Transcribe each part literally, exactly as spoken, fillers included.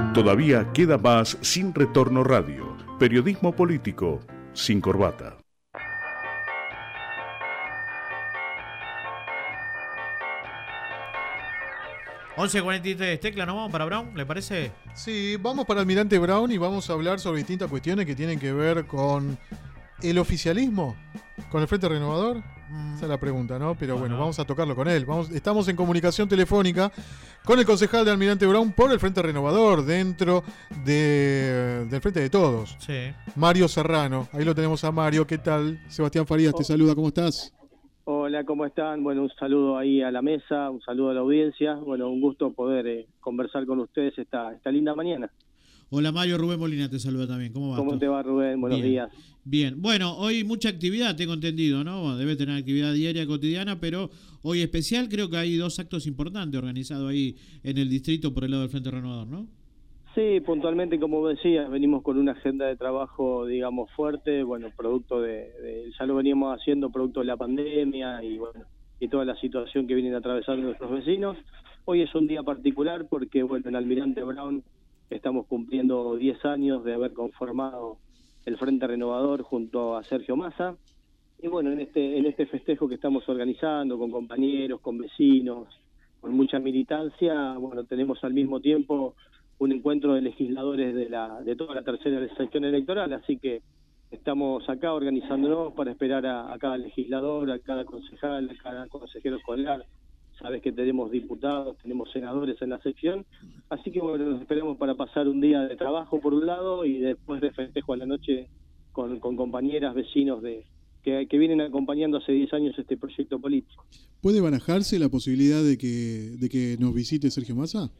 Todavía queda más Sin Retorno Radio, periodismo político sin corbata. once cuarenta y tres, Tecla, ¿nos vamos para Brown? ¿Le parece? Sí, vamos para Almirante Brown y vamos a hablar sobre distintas cuestiones que tienen que ver con el oficialismo, con el Frente Renovador. Mm. Esa es la pregunta, ¿no? Pero bueno, bueno, vamos a tocarlo con él. Vamos, estamos en comunicación telefónica con el concejal de Almirante Brown por el Frente Renovador, dentro de, del Frente de Todos. Sí. Mario Serrano. Ahí lo tenemos a Mario. ¿Qué tal? Sebastián Farías te saluda. ¿Cómo estás? Hola, ¿cómo están? Bueno, un saludo ahí a la mesa, un saludo a la audiencia. Bueno, un gusto poder eh, conversar con ustedes esta, esta linda mañana. Hola Mario, Rubén Molina te saluda también. ¿Cómo va? ¿Cómo te va, Rubén? Buenos Bien. días. Bien, bueno, hoy mucha actividad, tengo entendido, ¿no? Debe tener actividad diaria, cotidiana, pero hoy especial creo que hay dos actos importantes organizados ahí en el distrito por el lado del Frente Renovador, ¿no? Sí, puntualmente, como decías, venimos con una agenda de trabajo, digamos, fuerte, bueno, producto de, de ya lo veníamos haciendo producto de la pandemia y bueno, y toda la situación que vienen atravesando nuestros vecinos. Hoy es un día particular porque, bueno, en Almirante Brown estamos cumpliendo diez años de haber conformado el Frente Renovador junto a Sergio Massa. Y bueno, en este en este festejo que estamos organizando con compañeros, con vecinos, con mucha militancia, bueno, tenemos al mismo tiempo un encuentro de legisladores de la de toda la tercera sección electoral, así que estamos acá organizándonos para esperar a, a cada legislador, a cada concejal, a cada consejero escolar. Sabes que tenemos diputados, tenemos senadores en la sección, así que bueno, nos esperamos para pasar un día de trabajo por un lado y después de festejo a la noche con, con compañeras, vecinos de que, que vienen acompañando hace diez años este proyecto político. ¿Puede barajarse la posibilidad de que, de que nos visite Sergio Massa?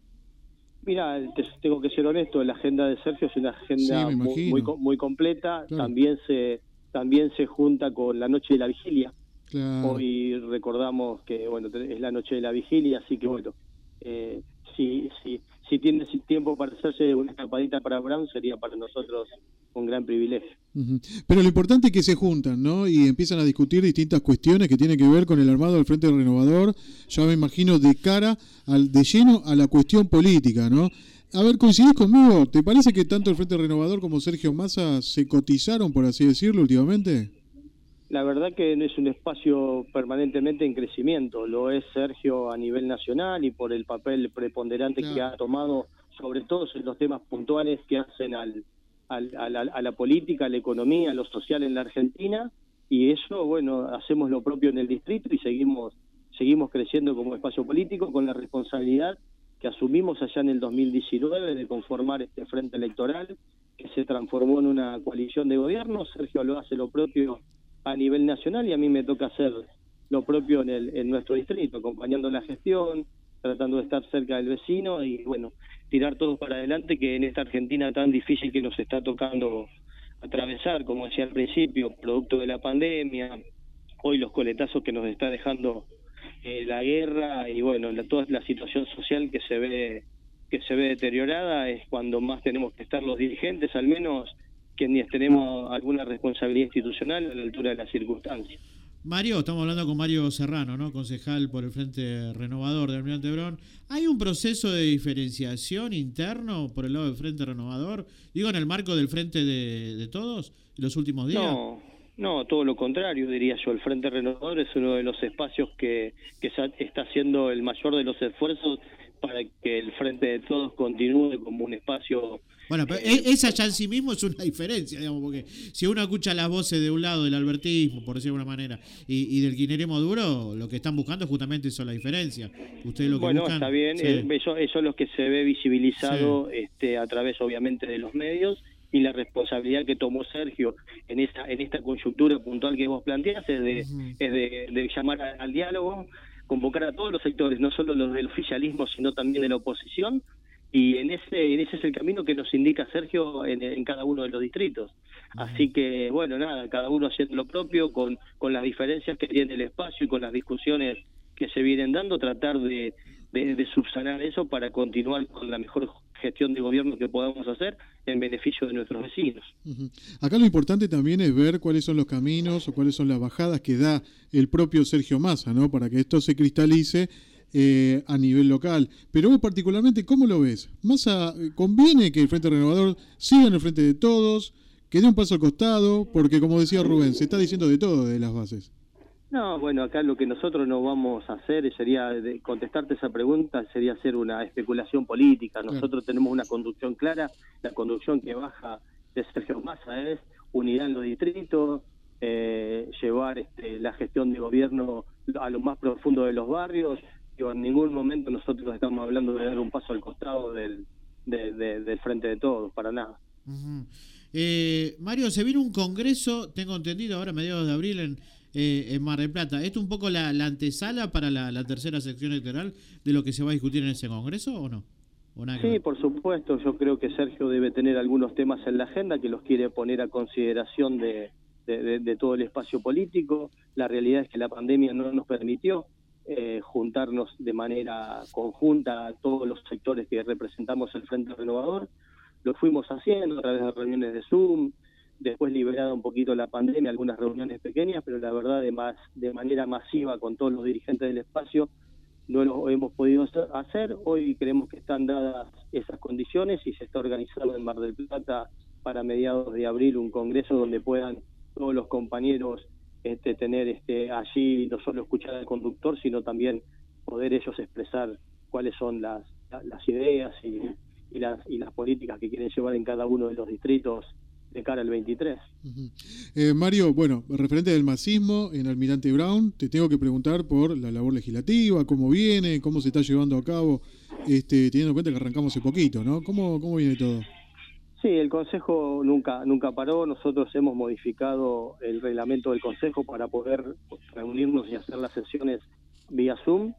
Mira, te, tengo que ser honesto, la agenda de Sergio es una agenda sí, muy, muy, muy completa, claro. también se también se junta con la noche de la vigilia. Claro. Hoy recordamos que bueno es la noche de la vigilia, así que bueno, eh, si, si, si tienes tiempo para hacerse una escapadita para Brown, sería para nosotros un gran privilegio. Uh-huh. Pero lo importante es que se juntan, ¿no? Y empiezan a discutir distintas cuestiones que tienen que ver con el armado del Frente Renovador, ya me imagino de cara, al de lleno a la cuestión política, ¿no? A ver, ¿coincidís conmigo? ¿Te parece que tanto el Frente Renovador como Sergio Massa se cotizaron, por así decirlo, últimamente? La verdad que no es un espacio permanentemente en crecimiento, lo es Sergio a nivel nacional y por el papel preponderante no. que ha tomado, sobre todo en los temas puntuales que hacen al, al, a, la, a la política, a la economía, a lo social en la Argentina, y eso, bueno, hacemos lo propio en el distrito y seguimos, seguimos creciendo como espacio político con la responsabilidad que asumimos allá en el dos mil diecinueve de conformar este frente electoral que se transformó en una coalición de gobierno. Sergio lo hace lo propio a nivel nacional y a mí me toca hacer lo propio en, el, en nuestro distrito, acompañando la gestión, tratando de estar cerca del vecino y bueno, tirar todos para adelante, que en esta Argentina tan difícil que nos está tocando atravesar, como decía al principio, producto de la pandemia, hoy los coletazos que nos está dejando eh, la guerra y bueno, la, toda la situación social que se ve que se ve deteriorada, es cuando más tenemos que estar los dirigentes, al menos quienes tenemos alguna responsabilidad institucional a la altura de las circunstancias. Mario, estamos hablando con Mario Serrano, ¿no? Concejal por el Frente Renovador de Almirante Brown. ¿Hay un proceso de diferenciación interno por el lado del Frente Renovador? Digo, en el marco del Frente de, de Todos, en los últimos días. No, no, todo lo contrario, diría yo. El Frente Renovador es uno de los espacios que, que está haciendo el mayor de los esfuerzos para que el Frente de Todos continúe como un espacio. Bueno, pero eh, esa ya en sí mismo es una diferencia, digamos, porque si uno escucha las voces de un lado del albertismo, por decirlo de alguna manera, y, y del kirchnerismo duro, lo que están buscando es justamente eso, la diferencia. Ustedes lo que bueno, buscan, está bien, sí. eso, eso es lo que se ve visibilizado sí. este, a través, obviamente, de los medios, y la responsabilidad que tomó Sergio en esta en esta coyuntura puntual que vos planteás es de, uh-huh. es de, de llamar a, al diálogo, convocar a todos los sectores, no solo los del oficialismo, sino también de la oposición, y en ese en ese es el camino que nos indica Sergio en, en cada uno de los distritos. Uh-huh. Así que, bueno, nada, cada uno haciendo lo propio, con, con las diferencias que tiene el espacio y con las discusiones que se vienen dando, tratar de, de, de subsanar eso para continuar con la mejor gestión de gobierno que podamos hacer en beneficio de nuestros vecinos. Uh-huh. Acá lo importante también es ver cuáles son los caminos o cuáles son las bajadas que da el propio Sergio Massa, ¿no? Para que esto se cristalice eh, a nivel local. Pero vos particularmente, ¿cómo lo ves? ¿Massa conviene que el Frente Renovador siga en el frente de todos, que dé un paso al costado? Porque como decía Rubén, se está diciendo de todo de las bases. No, bueno, acá lo que nosotros no vamos a hacer sería, de contestarte esa pregunta, sería hacer una especulación política. Nosotros claro. tenemos una conducción clara, la conducción que baja de Sergio Massa es unidad en los distritos, eh, llevar este, la gestión de gobierno a lo más profundo de los barrios. Digo, en ningún momento nosotros estamos hablando de dar un paso al costado del, de, de, del frente de todos, para nada. Uh-huh. eh, Mario, se viene un congreso, tengo entendido, ahora a mediados de abril en... Eh, en Mar del Plata. ¿Esto un poco la, la antesala para la, la tercera sección electoral de lo que se va a discutir en ese congreso o no? ¿O nada sí, por supuesto. Yo creo que Sergio debe tener algunos temas en la agenda que los quiere poner a consideración de, de, de, de todo el espacio político. La realidad es que la pandemia no nos permitió eh, juntarnos de manera conjunta a todos los sectores que representamos el Frente Renovador. Lo fuimos haciendo a través de reuniones de Zoom, después liberada un poquito la pandemia, algunas reuniones pequeñas, pero la verdad de más de manera masiva con todos los dirigentes del espacio no lo hemos podido hacer. Hoy creemos que están dadas esas condiciones y se está organizando en Mar del Plata para mediados de abril un congreso donde puedan todos los compañeros este, tener este, allí no solo escuchar al conductor, sino también poder ellos expresar cuáles son las, las ideas y, y, las, y las políticas que quieren llevar en cada uno de los distritos de cara al veintitrés. Uh-huh. eh, Mario, bueno, referente del masismo en Almirante Brown, te tengo que preguntar por la labor legislativa, cómo viene, cómo se está llevando a cabo, este, teniendo en cuenta que arrancamos hace poquito, ¿no? ¿Cómo, cómo viene todo? Sí, el Consejo nunca nunca paró. Nosotros hemos modificado el reglamento del Consejo para poder reunirnos y hacer las sesiones vía Zoom,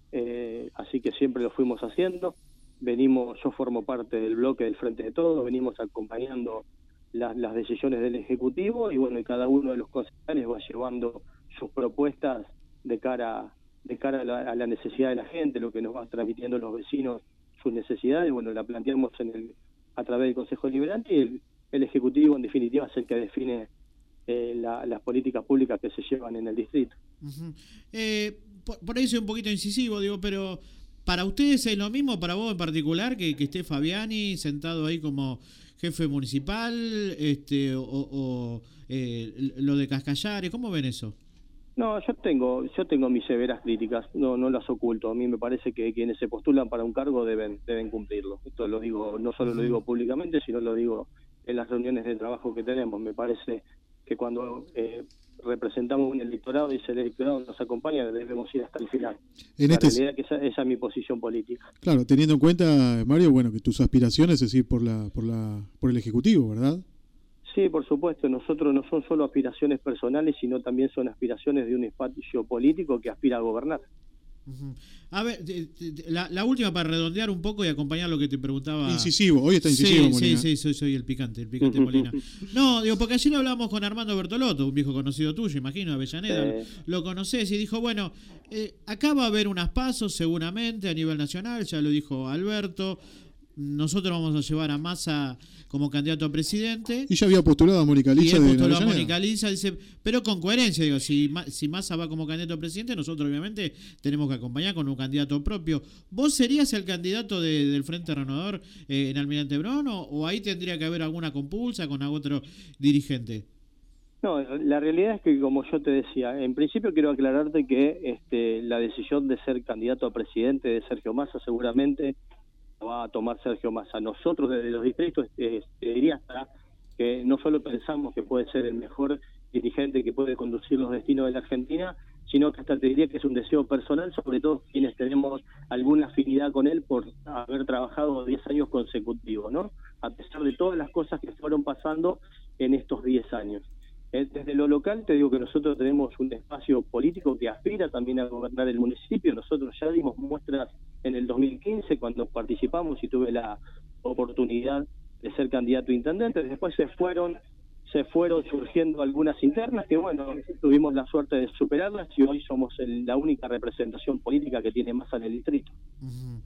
eh, así que siempre lo fuimos haciendo. Venimos, yo formo parte del bloque del Frente de Todos, venimos acompañando las, las decisiones del Ejecutivo y bueno, y cada uno de los concejales va llevando sus propuestas de cara de cara a la, a la necesidad de la gente, lo que nos van transmitiendo los vecinos, sus necesidades, bueno, la planteamos en el a través del Consejo Deliberante y el, el Ejecutivo en definitiva es el que define eh, la, las políticas públicas que se llevan en el distrito. Uh-huh. eh, por, por ahí soy un poquito incisivo, digo, pero ¿para ustedes es lo mismo, para vos en particular, que, que esté Fabiani sentado ahí como jefe municipal, este o, o eh, lo de Cascallares? ¿Cómo ven eso? No, yo tengo yo tengo mis severas críticas, no no las oculto. A mí me parece que quienes se postulan para un cargo deben deben cumplirlo. Esto lo digo, no solo lo digo públicamente, sino lo digo en las reuniones de trabajo que tenemos. Me parece que cuando eh, representamos un electorado y ese electorado nos acompaña, debemos ir hasta el final. En la este... realidad es que esa, esa es mi posición política. Claro, teniendo en cuenta, Mario, bueno, que tus aspiraciones es ir por la por la por el Ejecutivo, ¿verdad? Sí, por supuesto. Nosotros no son solo aspiraciones personales, sino también son aspiraciones de un espacio político que aspira a gobernar. Uh-huh. A ver, la, la última para redondear un poco y acompañar lo que te preguntaba. Incisivo, hoy está incisivo, sí, Molina. Sí, sí, soy, soy el picante, el picante Molina. No, digo, porque ayer hablábamos con Armando Bertolotto, un viejo conocido tuyo, imagino, Avellaneda, eh. lo conocés, y dijo, bueno, eh, acá va a haber unas pasos seguramente a nivel nacional, ya lo dijo Alberto. Nosotros vamos a llevar a Massa como candidato a presidente. Y ya había postulado a Mónica Liza. Y postulado a Mónica Liza, dice, pero con coherencia, digo, si, si Massa va como candidato a presidente, nosotros obviamente tenemos que acompañar con un candidato propio. ¿Vos serías el candidato de, del Frente Renovador eh, en Almirante Brown o, o ahí tendría que haber alguna compulsa con otro dirigente? No, la realidad es que, como yo te decía, en principio quiero aclararte que este, la decisión de ser candidato a presidente de Sergio Massa seguramente va a tomar Sergio Massa. Nosotros desde los distritos eh, te diría hasta que no solo pensamos que puede ser el mejor dirigente que puede conducir los destinos de la Argentina, sino que hasta te diría que es un deseo personal, sobre todo quienes tenemos alguna afinidad con él por haber trabajado diez años consecutivos, ¿no? A pesar de todas las cosas que fueron pasando en estos diez años. Desde lo local te digo que nosotros tenemos un espacio político que aspira también a gobernar el municipio. Nosotros ya dimos muestras en el dos mil quince cuando participamos y tuve la oportunidad de ser candidato a intendente. Después se fueron se fueron surgiendo algunas internas que bueno, tuvimos la suerte de superarlas y hoy somos el, la única representación política que tiene Massa en el distrito. Uh-huh.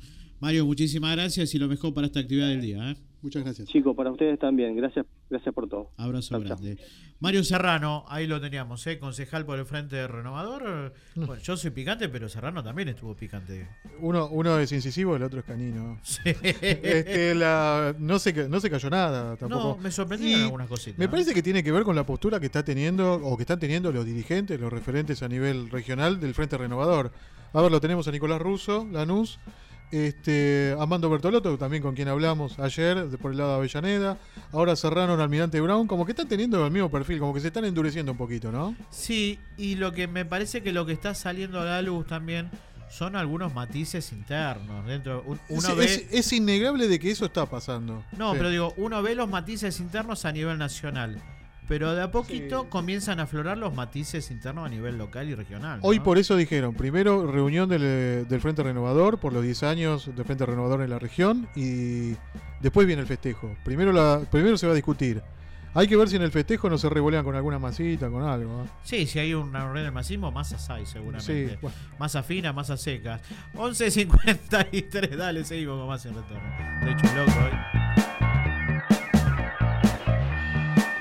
Mario, muchísimas gracias y lo mejor para esta actividad del día. ¿eh? Muchas gracias. Chicos, para ustedes también. Gracias, gracias por todo. Abrazo Chao, grande. chao. Mario Serrano, ahí lo teníamos, ¿eh? concejal por el Frente Renovador. Bueno, yo soy picante, pero Serrano también estuvo picante. Uno, uno es incisivo, el otro es canino. Sí. Este, la, no, se, no se cayó nada tampoco. No, me sorprendieron Y algunas cositas. Me ¿no? parece que tiene que ver con la postura que está teniendo o que están teniendo los dirigentes, los referentes a nivel regional del Frente Renovador. A ver, lo tenemos a Nicolás Russo, Lanús, este, Armando Bertolotto, también con quien hablamos ayer, de, por el lado de Avellaneda. Ahora Serrano, Almirante Brown, como que están teniendo el mismo perfil, como que se están endureciendo un poquito, ¿no? Sí, y lo que me parece que lo que está saliendo a la luz también son algunos matices internos. Dentro, uno es, ve... es, es innegable de que eso está pasando. No, Sí. pero digo, uno ve los matices internos a nivel nacional. Pero de a poquito Sí. comienzan a aflorar los matices internos a nivel local y regional. ¿no? Hoy por eso dijeron, primero reunión del, del Frente Renovador por los diez años del Frente Renovador en la región y después viene el festejo. Primero, la, primero se va a discutir. Hay que ver si en el festejo no se revolean con alguna masita, con algo. ¿eh? Sí, si hay una reunión del masismo, masas hay seguramente. Sí, bueno. Masa fina, masa secas. once cincuenta y tres, dale, seguimos con más en retorno. De hecho, loco hoy.